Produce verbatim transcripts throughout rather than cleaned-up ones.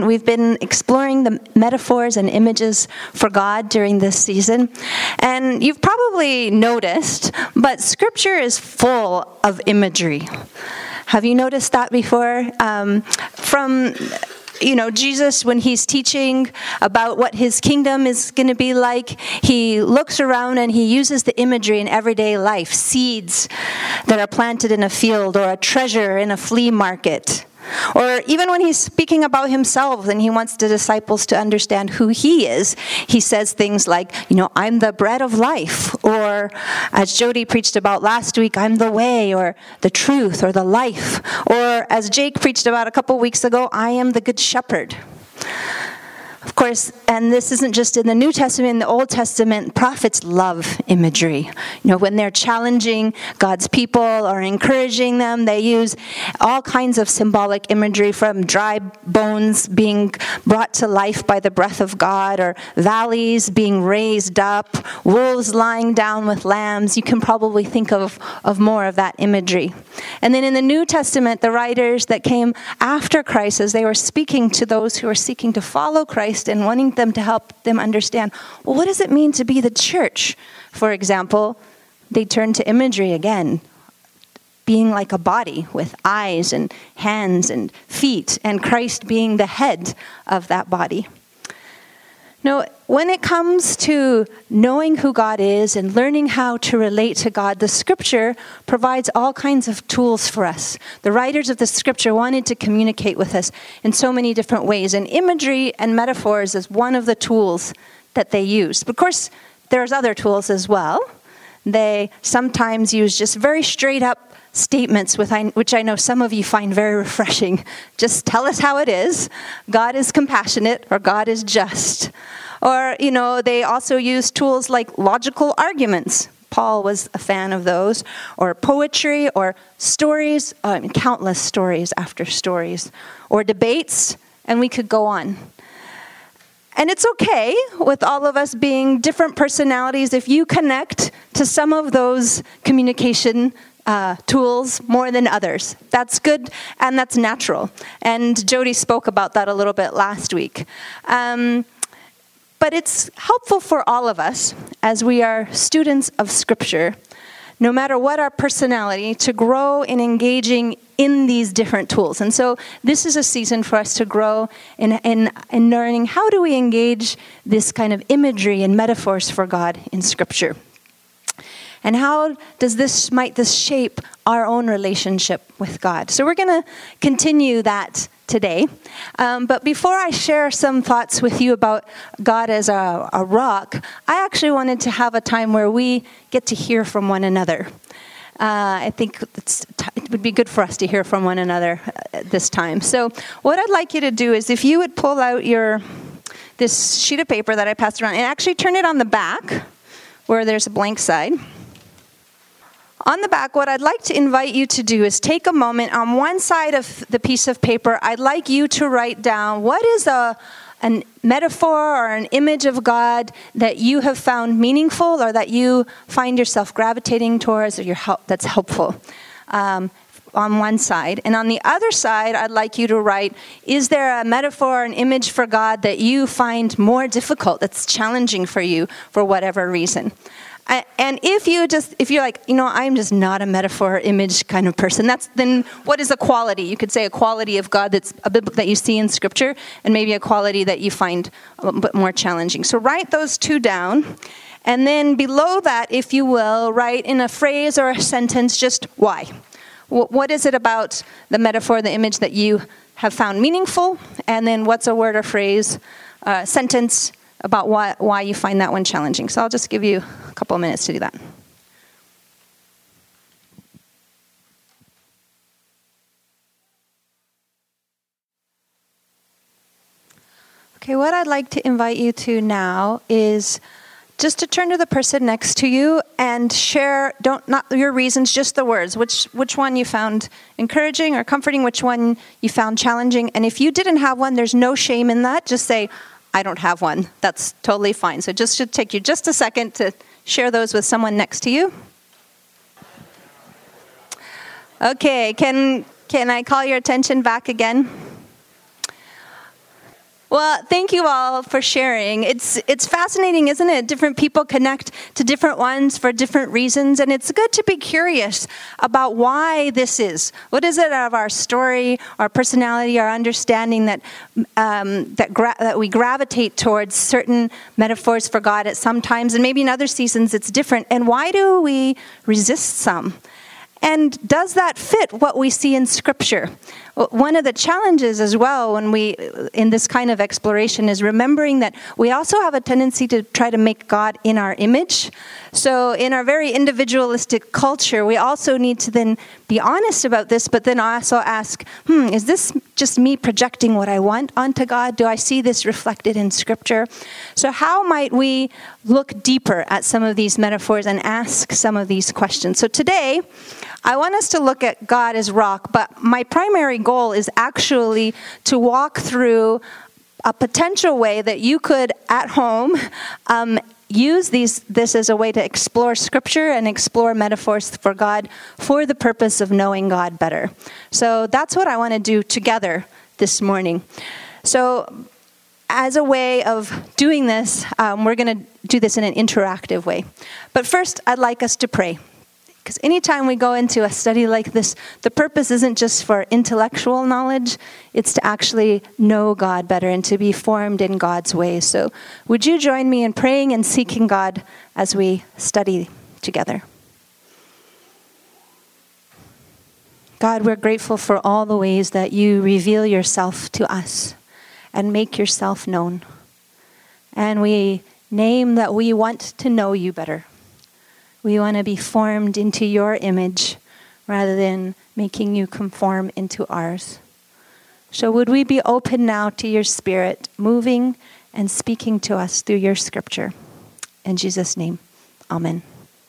We've been exploring the metaphors and images for God during this season. And you've probably noticed, but Scripture is full of imagery. Have you noticed that before? Um, from... You know, Jesus, when he's teaching about what his kingdom is going to be like, he looks around and he uses the imagery in everyday life. Seeds that are planted in a field, or a treasure in a flea market. Or even when he's speaking about himself and he wants the disciples to understand who he is, he says things like, you know, I'm the bread of life. Or as Jody preached about last week, I'm the way, or the truth, or the life. Or as Jake preached about a couple weeks ago, I am the good shepherd. Of course, and this isn't just in the New Testament, in the Old Testament, prophets love imagery. You know, when they're challenging God's people or encouraging them, they use all kinds of symbolic imagery, from dry bones being brought to life by the breath of God, or valleys being raised up, wolves lying down with lambs. You can probably think of, of more of that imagery. And then in the New Testament, the writers that came after Christ, as they were speaking to those who were seeking to follow Christ, and wanting them to help them understand, well, what does it mean to be the church? For example, they turn to imagery again, being like a body with eyes and hands and feet, and Christ being the head of that body. Now, when it comes to knowing who God is and learning how to relate to God, the Scripture provides all kinds of tools for us. The writers of the Scripture wanted to communicate with us in so many different ways, and imagery and metaphors is one of the tools that they use. But of course, there's other tools as well. They sometimes use just very straight up statements, with which I know some of you find very refreshing. Just tell us how it is. God is compassionate, or God is just. Or, you know, they also use tools like logical arguments. Paul was a fan of those. Or poetry, or stories, uh, countless stories after stories. Or debates, and we could go on. And it's okay with all of us being different personalities if you connect to some of those communication Uh, tools more than others. That's good, and that's natural. And Jody spoke about that a little bit last week. Um, but it's helpful for all of us, as we are students of Scripture, no matter what our personality, to grow in engaging in these different tools. And so this is a season for us to grow in, in, in learning, how do we engage this kind of imagery and metaphors for God in Scripture? And how does this, might this shape our own relationship with God? So we're going to continue that today. Um, but before I share some thoughts with you about God as a, a rock, I actually wanted to have a time where we get to hear from one another. Uh, I think it's, it would be good for us to hear from one another at this time. So what I'd like you to do is, if you would pull out your this sheet of paper that I passed around, and actually turn it on the back, where there's a blank side. On the back, what I'd like to invite you to do is take a moment. On one side of the piece of paper, I'd like you to write down, what is a an metaphor or an image of God that you have found meaningful, or that you find yourself gravitating towards, or your help, that's helpful, um, on one side. And on the other side, I'd like you to write, is there a metaphor or an image for God that you find more difficult, that's challenging for you for whatever reason? And if you just, if you're like, you know, I'm just not a metaphor or image kind of person, that's then what is a quality? You could say a quality of God that's a bit that you see in Scripture, and maybe a quality that you find a bit more challenging. So write those two down, and then below that, if you will, write in a phrase or a sentence just why. What is it about the metaphor, the image that you have found meaningful? And then what's a word or phrase, uh, sentence about why, why you find that one challenging. So I'll just give you a couple of minutes to do that. Okay, what I'd like to invite you to now is just to turn to the person next to you and share, don't not your reasons, just the words. Which which one you found encouraging or comforting, which one you found challenging. And if you didn't have one, there's no shame in that. Just say, I don't have one. That's totally fine. So it just should take you just a second to share those with someone next to you. Okay, can can I call your attention back again? Well, thank you all for sharing. It's it's fascinating, isn't it? Different people connect to different ones for different reasons, and it's good to be curious about why this is. What is it of our story, our personality, our understanding that um, that gra- that we gravitate towards certain metaphors for God at some times, and maybe in other seasons it's different. And why do we resist some? And does that fit what we see in Scripture? One of the challenges as well when we, in this kind of exploration, is remembering that we also have a tendency to try to make God in our image. So in our very individualistic culture, we also need to then be honest about this, but then also ask, hmm, is this just me projecting what I want onto God? Do I see this reflected in Scripture? So how might we look deeper at some of these metaphors and ask some of these questions? So today, I want us to look at God as rock, but my primary goal is actually to walk through a potential way that you could, at home, um, use these this as a way to explore Scripture and explore metaphors for God for the purpose of knowing God better. So that's what I want to do together this morning. So as a way of doing this, um, we're going to do this in an interactive way. But first, I'd like us to pray. Because anytime we go into a study like this, the purpose isn't just for intellectual knowledge, it's to actually know God better and to be formed in God's ways. So would you join me in praying and seeking God as we study together? God, we're grateful for all the ways that you reveal yourself to us and make yourself known. And we name that we want to know you better. We want to be formed into your image rather than making you conform into ours. So would we be open now to your Spirit moving and speaking to us through your Scripture? In Jesus' name, amen.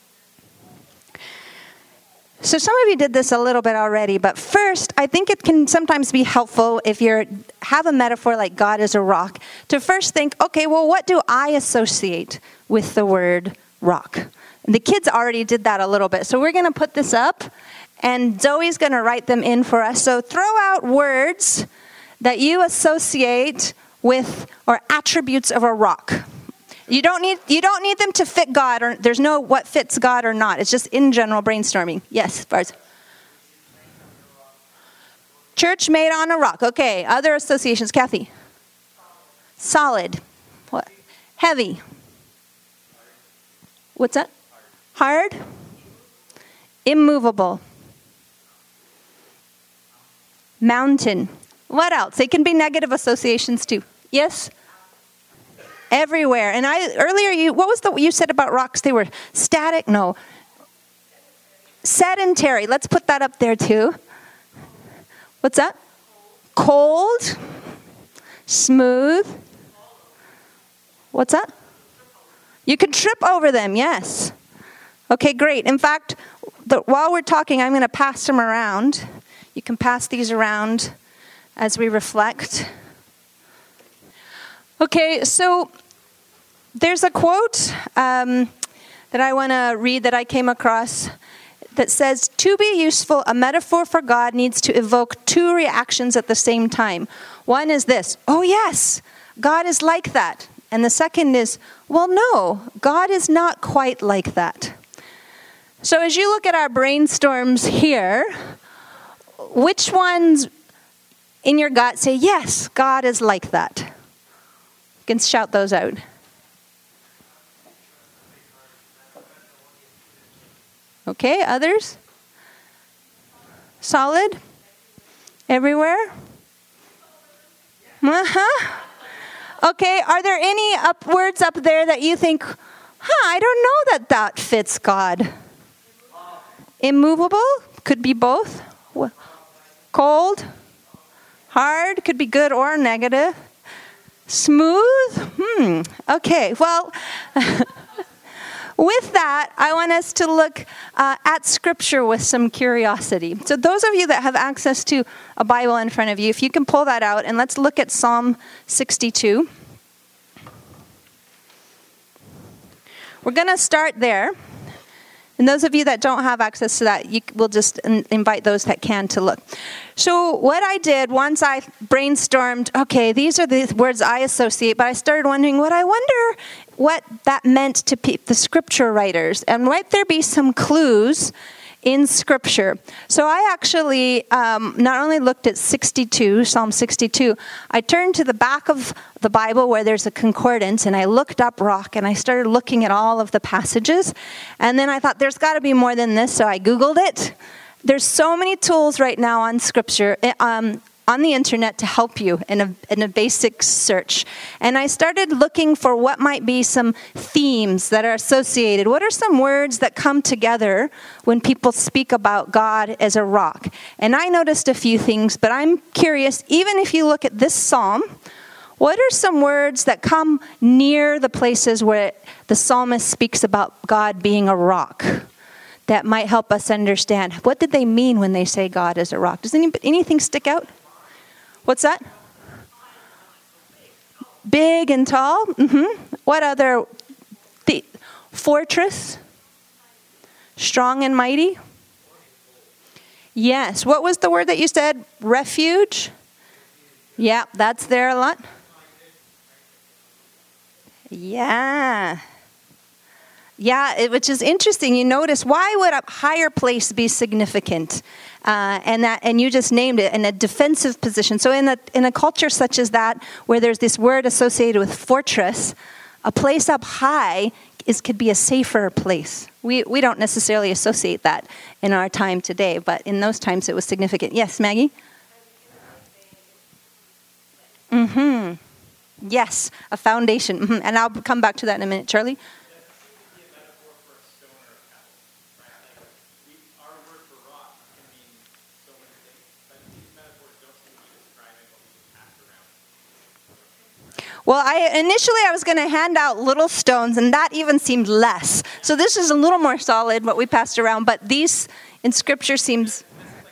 So some of you did this a little bit already, but first, I think it can sometimes be helpful if you have a metaphor like God as a rock, to first think, okay, well, what do I associate with the word rock? And the kids already did that a little bit. So we're going to put this up, and Zoe's going to write them in for us. So throw out words that you associate with or attributes of a rock. You don't need you don't need them to fit God, or there's no what fits God or not. It's just in general brainstorming. Yes, Bars. Church made on a rock. Okay, other associations. Kathy. Solid. What? Heavy. What's that? Hard. Immovable. Mountain. What else? They can be negative associations too. Yes? Everywhere. And I earlier, you what was the you said about rocks? They were static? No. Sedentary. Let's put that up there too. What's that? Cold. Smooth. What's that? You can trip over them, yes. Okay, great. In fact, the, while we're talking, I'm going to pass them around. You can pass these around as we reflect. Okay, so there's a quote um, that I want to read that I came across that says, to be useful, a metaphor for God needs to evoke two reactions at the same time. One is this, oh yes, God is like that. And the second is, well, no, God is not quite like that. So as you look at our brainstorms here, which ones in your gut say, yes, God is like that? You can shout those out. Okay, others? Solid? Everywhere? Uh-huh. Okay, are there any up words up there that you think, huh, I don't know that that fits God? Immovable? Could be both. Cold? Hard? Could be good or negative. Smooth? Hmm, okay, well, with that, I want us to look uh, at Scripture with some curiosity. So those of you that have access to a Bible in front of you, if you can pull that out, and let's look at Psalm sixty-two. We're going to start there. And those of you that don't have access to that, you will just invite those that can to look. So what I did, once I brainstormed, okay, these are the words I associate, but I started wondering what I wonder what that meant to pe- the scripture writers. And might there be some clues in Scripture? So I actually um, not only looked at sixty-two, Psalm sixty-two, I turned to the back of the Bible where there's a concordance, and I looked up rock, and I started looking at all of the passages. And then I thought, there's got to be more than this, so I Googled it. There's so many tools right now on Scripture, um, on the internet to help you in a, in a basic search. And I started looking for what might be some themes that are associated. What are some words that come together when people speak about God as a rock? And I noticed a few things, but I'm curious, even if you look at this psalm, what are some words that come near the places where the psalmist speaks about God being a rock that might help us understand? What did they mean when they say God is a rock? Does any, anything stick out? What's that? Big and tall. Mm-hmm. What other? The fortress. Strong and mighty. Yes. What was the word that you said? Refuge. Yeah, that's there a lot. Yeah. Yeah, it, which is interesting. You notice, why would a higher place be significant? Uh, and that, and you just named it, in a defensive position. So in a in a culture such as that, where there's this word associated with fortress, a place up high is could be a safer place. We we don't necessarily associate that in our time today, but in those times it was significant. Yes, Maggie? Mm-hmm. Yes, a foundation. Mm-hmm. And I'll come back to that in a minute. Charlie? Well, I initially I was going to hand out little stones, and that even seemed less. So this is a little more solid, what we passed around. But these in Scripture seems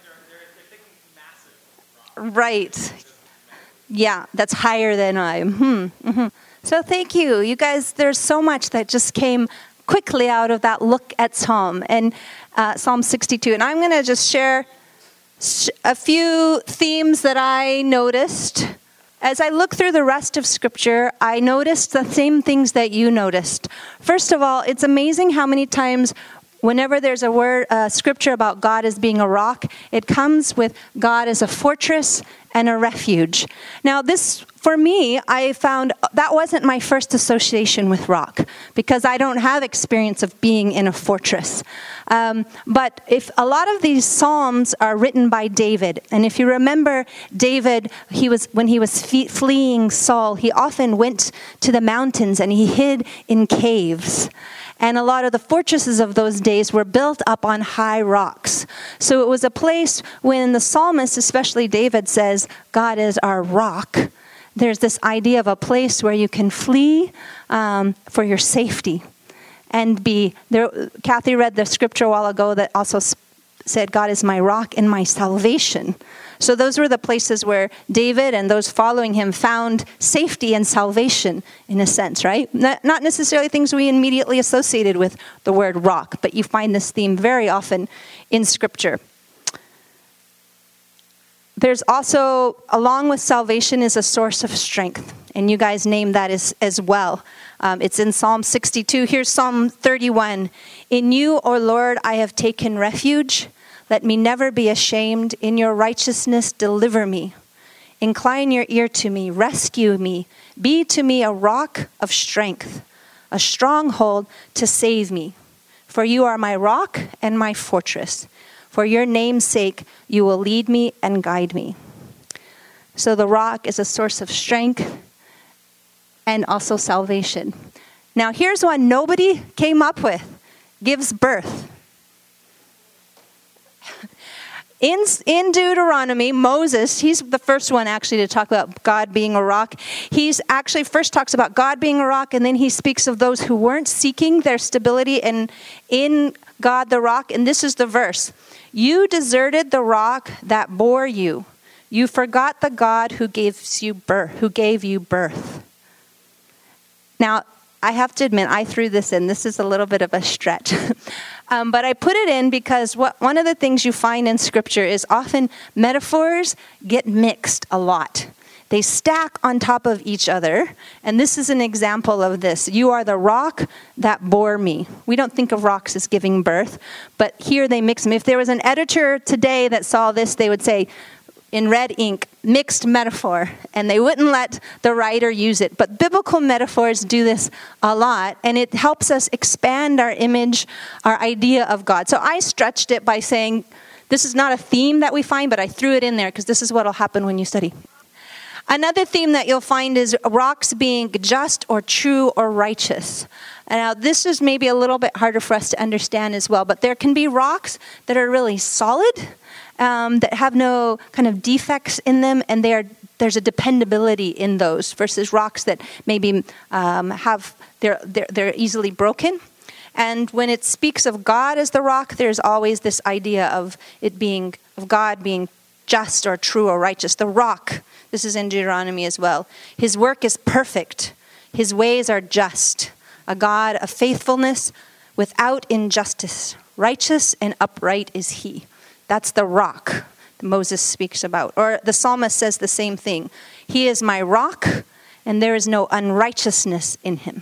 right. Yeah, that's higher than I. Mm-hmm. Mm-hmm. So thank you, you guys. There's so much that just came quickly out of that look at Psalm and uh, Psalm sixty-two, and I'm going to just share a few themes that I noticed. As I look through the rest of Scripture, I noticed the same things that you noticed. First of all, it's amazing how many times whenever there's a word, uh, Scripture about God as being a rock, it comes with God as a fortress and a refuge. Now this, for me, I found that wasn't my first association with rock, because I don't have experience of being in a fortress. Um, but if a lot of these psalms are written by David, and if you remember David, he was when he was fe- fleeing Saul, he often went to the mountains and he hid in caves. And a lot of the fortresses of those days were built up on high rocks. So it was a place when the psalmist, especially David, says, God is our rock. There's this idea of a place where you can flee um, for your safety. And be there. Kathy read the scripture a while ago that also said, God is my rock and my salvation. So those were the places where David and those following him found safety and salvation, in a sense, right? Not necessarily things we immediately associated with the word rock, but you find this theme very often in Scripture. There's also, along with salvation, is a source of strength. And you guys named that as, as well. Um, it's in Psalm sixty-two. Here's Psalm thirty-one. In you, O Lord, I have taken refuge. Let me never be ashamed. In your righteousness, deliver me. Incline your ear to me. Rescue me. Be to me a rock of strength, a stronghold to save me. For you are my rock and my fortress. For your name's sake, you will lead me and guide me. So the rock is a source of strength and also salvation. Now here's one nobody came up with. Gives birth. In, in Deuteronomy, Moses, he's the first one actually to talk about God being a rock. He's actually first talks about God being a rock, and then he speaks of those who weren't seeking their stability in, in God the rock. And this is the verse. You deserted the rock that bore you. You forgot the God who gives you birth, who gave you birth. Now, I have to admit, I threw this in. This is a little bit of a stretch. Um, but I put it in because what, one of the things you find in Scripture is often metaphors get mixed a lot. They stack on top of each other. And this is an example of this. You are the rock that bore me. We don't think of rocks as giving birth, but here they mix them. If there was an editor today that saw this, they would say, in red ink, mixed metaphor, and they wouldn't let the writer use it. But biblical metaphors do this a lot, and it helps us expand our image, our idea of God. So I stretched it by saying, this is not a theme that we find, but I threw it in there because this is what will happen when you study. Another theme that you'll find is rocks being just or true or righteous. Now, this is maybe a little bit harder for us to understand as well, but there can be rocks that are really solid, um, that have no kind of defects in them, and they are, there's a dependability in those versus rocks that maybe um, have they're, they're they're easily broken. And when it speaks of God as the rock, there's always this idea of it being of God being just or true or righteous. The rock. This is in Deuteronomy as well. His work is perfect. His ways are just. A God of faithfulness without injustice. Righteous and upright is he. That's the rock that Moses speaks about. Or the psalmist says the same thing. He is my rock, and there is no unrighteousness in him.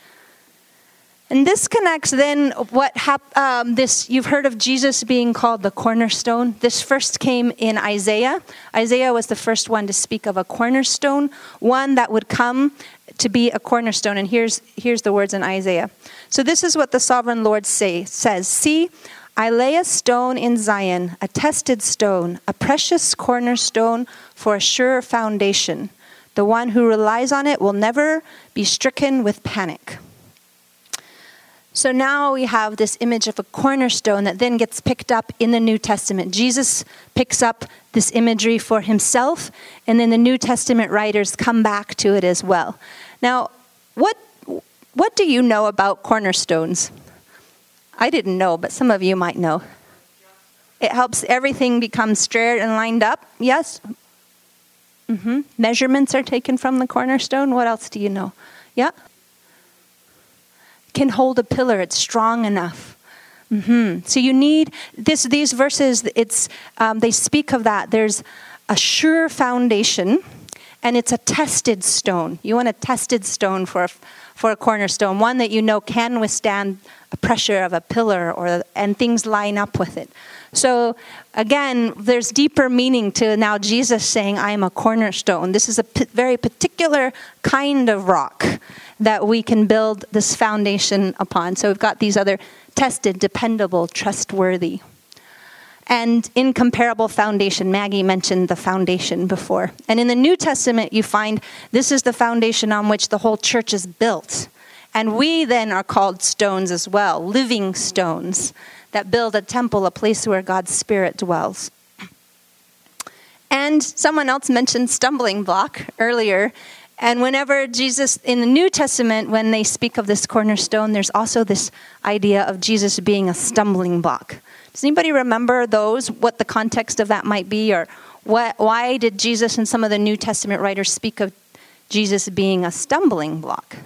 And this connects then what hap- um, this you've heard of Jesus being called the cornerstone. This first came in Isaiah. Isaiah was the first one to speak of a cornerstone, one that would come to be a cornerstone. And here's here's the words in Isaiah. So this is what the sovereign Lord say, says, "See, I lay a stone in Zion, a tested stone, a precious cornerstone for a sure foundation. The one who relies on it will never be stricken with panic." So now we have this image of a cornerstone that then gets picked up in the New Testament. Jesus picks up this imagery for himself, and then the New Testament writers come back to it as well. Now, what what do you know about cornerstones? I didn't know, but some of you might know. It helps everything become straight and lined up. Yes? Mm-hmm. Measurements are taken from the cornerstone. What else do you know? Yeah? Can hold a pillar. It's strong enough. Mm-hmm. So you need this. These verses. It's um, they speak of that. There's a sure foundation, and it's a tested stone. You want a tested stone for a, for a cornerstone, one that you know can withstand a pressure of a pillar, or and things line up with it. So again, there's deeper meaning to now Jesus saying, "I am a cornerstone." This is a p- very particular kind of rock that we can build this foundation upon. So we've got these other tested, dependable, trustworthy, and incomparable foundation. Maggie mentioned the foundation before. And in the New Testament, you find this is the foundation on which the whole church is built. And we then are called stones as well, living stones that build a temple, a place where God's Spirit dwells. And someone else mentioned stumbling block earlier. And whenever Jesus, in the New Testament, when they speak of this cornerstone, there's also this idea of Jesus being a stumbling block. Does anybody remember those, what the context of that might be? Or what, why did Jesus and some of the New Testament writers speak of Jesus being a stumbling block?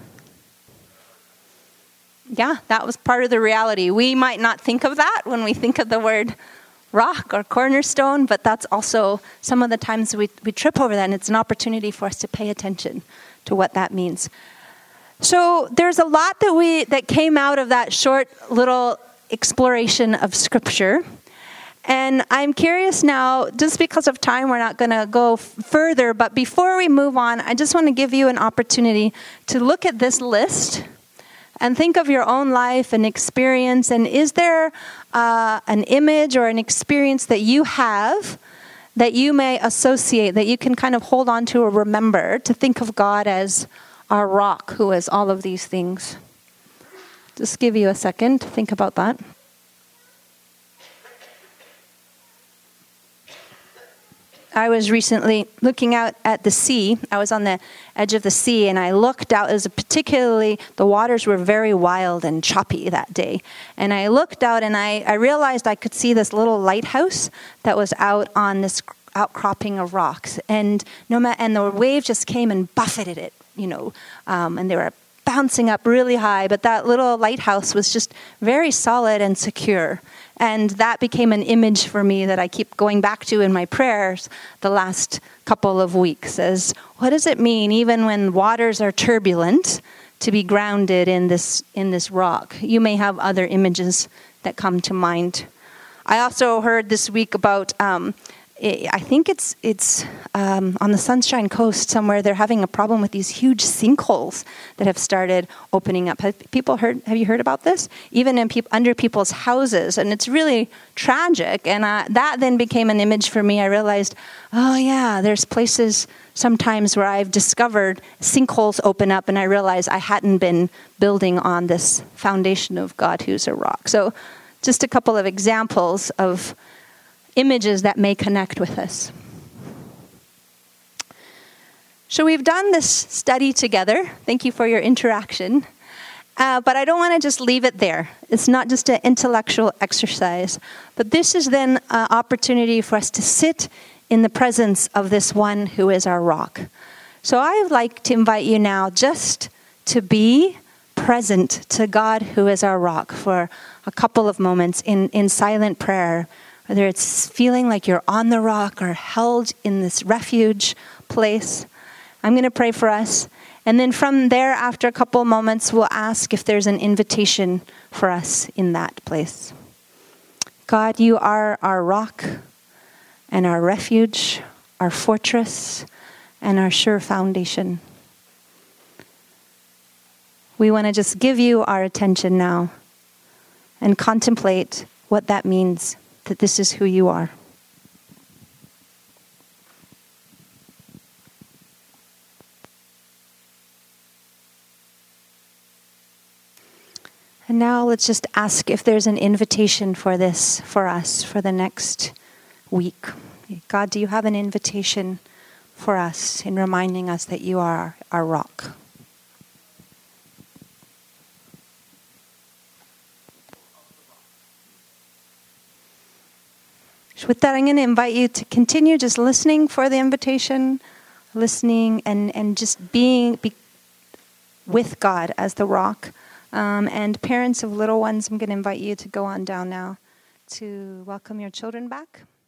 Yeah, that was part of the reality. We might not think of that when we think of the word rock or cornerstone, but that's also some of the times we, we trip over that, and it's an opportunity for us to pay attention to what that means. So there's a lot that we that came out of that short little exploration of Scripture. And I'm curious now, just because of time, we're not going to go f- further, but before we move on, I just want to give you an opportunity to look at this list and think of your own life and experience. And is there uh, an image or an experience that you have that you may associate, that you can kind of hold on to or remember, to think of God as our rock who is all of these things? Just give you a second to think about that. I was recently looking out at the sea. I was on the edge of the sea, and I looked out. It was a particularly, the waters were very wild and choppy that day. And I looked out, and I, I realized I could see this little lighthouse that was out on this outcropping of rocks. And no ma- and the wave just came and buffeted it, you know, um, and there were bouncing up really high, but that little lighthouse was just very solid and secure. And that became an image for me that I keep going back to in my prayers the last couple of weeks, as what does it mean, even when waters are turbulent, to be grounded in this in this rock? You may have other images that come to mind. I also heard this week about, um, I think it's it's um, on the Sunshine Coast somewhere, they're having a problem with these huge sinkholes that have started opening up. Have people heard? Have you heard about this? Even in peop- under people's houses, and it's really tragic. And uh, that then became an image for me. I realized, oh yeah, there's places sometimes where I've discovered sinkholes open up, and I realized I hadn't been building on this foundation of God who's a rock. So, just a couple of examples of images that may connect with us. So we've done this study together. Thank you for your interaction. Uh, but I don't want to just leave it there. It's not just an intellectual exercise. But this is then an opportunity for us to sit in the presence of this one who is our rock. So I would like to invite you now just to be present to God who is our rock for a couple of moments in, in silent prayer. Whether it's feeling like you're on the rock or held in this refuge place. I'm going to pray for us. And then from there, after a couple of moments, we'll ask if there's an invitation for us in that place. God, you are our rock and our refuge, our fortress, and our sure foundation. We want to just give you our attention now and contemplate what that means. That this is who you are. And now let's just ask if there's an invitation for this for us for the next week. God, do you have an invitation for us in reminding us that you are our rock? With that, I'm going to invite you to continue just listening for the invitation, listening and, and just being be with God as the rock. Um, and parents of little ones, I'm going to invite you to go on down now to welcome your children back.